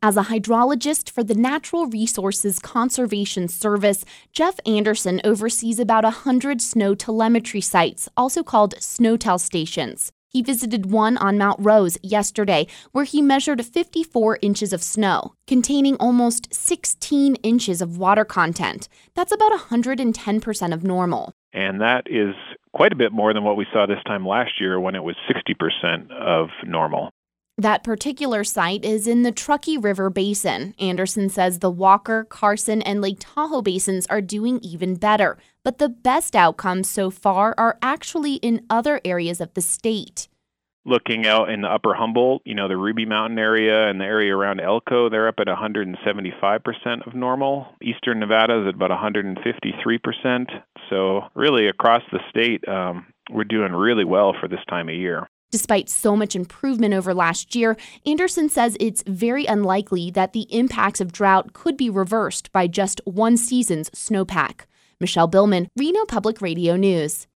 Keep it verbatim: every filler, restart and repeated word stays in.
As a hydrologist for the Natural Resources Conservation Service, Jeff Anderson oversees about one hundred snow telemetry sites, also called SNOTEL stations. He visited one on Mount Rose yesterday, where he measured fifty-four inches of snow, containing almost sixteen inches of water content. That's about one hundred ten percent of normal. And that is quite a bit more than what we saw this time last year when it was sixty percent of normal. That particular site is in the Truckee River Basin. Anderson says the Walker, Carson, and Lake Tahoe basins are doing even better. But the best outcomes so far are actually in other areas of the state. Looking out in the upper Humboldt, you know, the Ruby Mountain area and the area around Elko, they're up at one hundred seventy-five percent of normal. Eastern Nevada is at about one hundred fifty-three percent. So really across the state, um, we're doing really well for this time of year. Despite so much improvement over last year, Anderson says it's very unlikely that the impacts of drought could be reversed by just one season's snowpack. Michelle Billman, Reno Public Radio News.